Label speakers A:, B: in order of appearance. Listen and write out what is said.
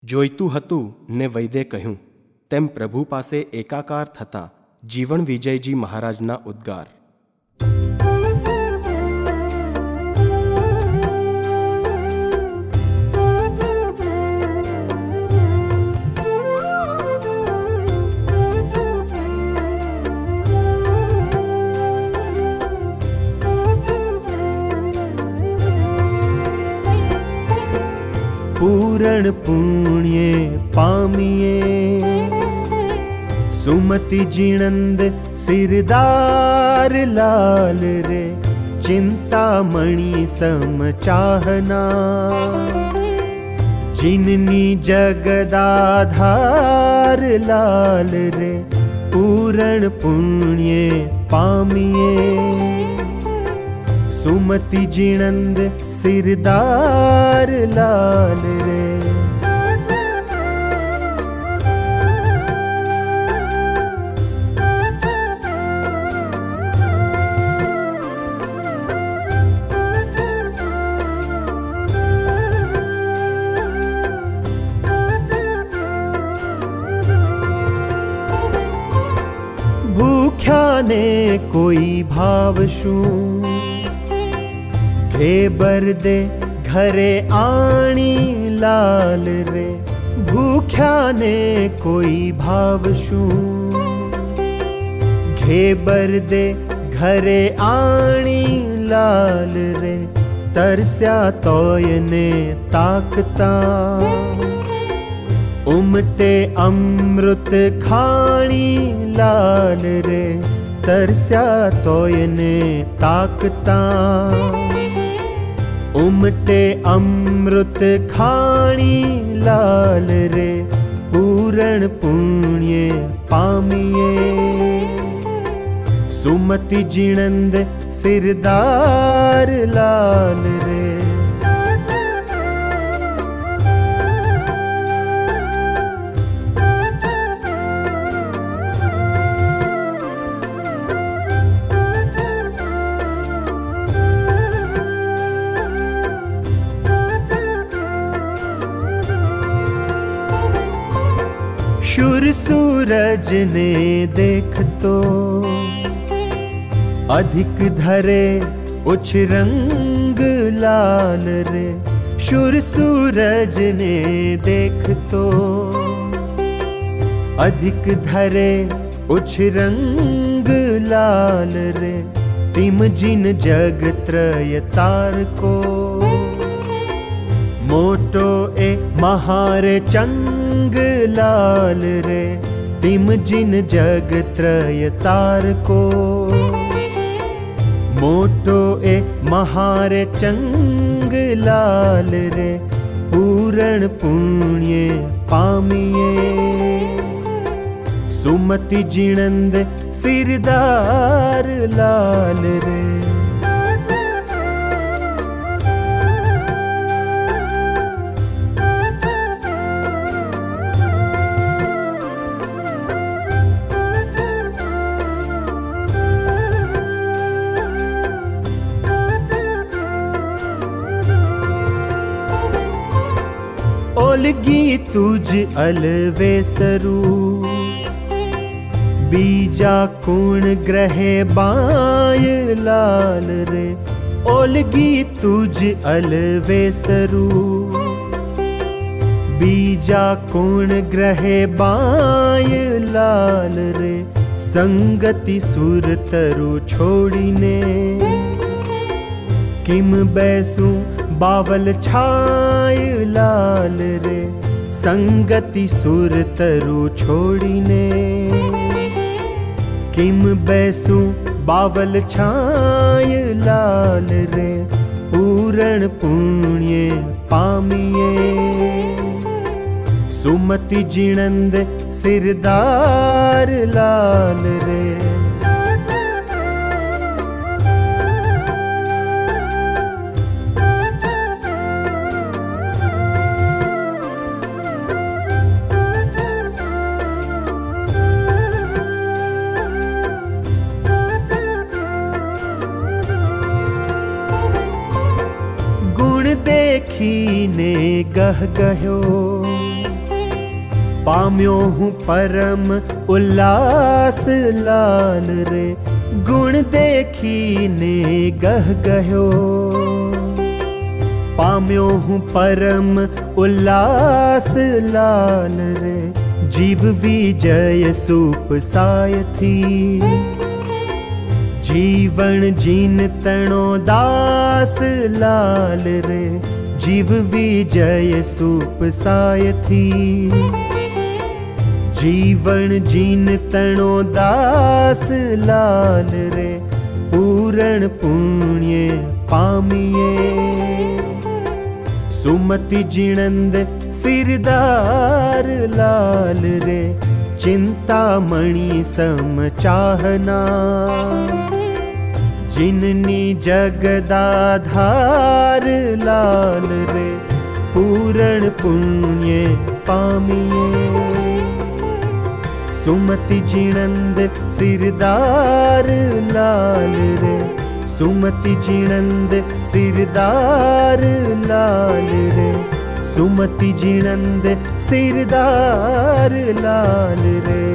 A: જોઈતું હતું ને વૈદે કહ્યું તેમ પ્રભુ પાસે એકાકાર થતા જીવણ વિજયજી મહારાજના ઉદ્ગાર.
B: पूरण पुण्ये पामिये सुमति जिणंद सिरदार लाल रे चिंतामणि सम चाहना जिननी जगदाधार लाल रे पूरण पुण्ये पामिये सुमति जिणंद सिरदार लाल रे. भूख्या ने कोई भाव शू घेबर दे घरे आणी लाल रे भूख्या ने कोई भाव शू घेबर दे घरे आणी लाल रे तरस्या तोय ने ताकता उमटे अमृत खाणी लाल रे तरस्या तोय ने ताकता उमटे अमृत खाणी लाल रे पूरण पुण्ये पामिये सुमति जिणंद सिरदार लाल रे. शूर सूरज ने देख तो अधिक धरे उछ रंग लाल रे शूर सूरज ने देख तो अधिक धरे उछ रंग लाल रे तिम जिन जग त्रय तार को मोटो ए महारे चंग लाल रे तिम जिन जग त्रय तार को मोटो ए महारे चंग लाल रे पूरण पुण्ये पामिये सुमति जिणंद सिरदार लाल रे. ओलगी तुझ अलवेसरू बीजा कुण ग्रहे बाय लाल रे ओलगी तुझ अलवेसरू बीजा कुण ग्रहे बाय लाल रे संगति सुर तरु छोड़ीने किम बैसू बावल छाय लाल रे संगति सुर तरु छोड़ीने किम बैसू बावल छाय लाल रे पूरण पुण्ये पामिये सुमति जिणंद सिरदार लाल रे. देखी ने गह गह्यो पाम्यो हूँ परम उल्लास लाल रे, गुण देखी ने गह गयो। पाम्यो हूँ परम उल्लास लाल रे, जीव विजय सूप सायथी। जीवन जीन तणो दास लाल रे, जीव विजय सूप सायथी। जीवन जीन तणो दास लाल रे, पूरण पुण्य पामिए। सुमति जिणंद सिरदार लाल रे, चिंतामणि सम चाहना। जिननी जगदाधार लाल रे, पूरण पुण्य पामिए। सुमति जिणंद सिरदार लाल रे, सुमति जिणंद सिरदार लाल रे, सुमति जिणंद सिरदार लाल रे।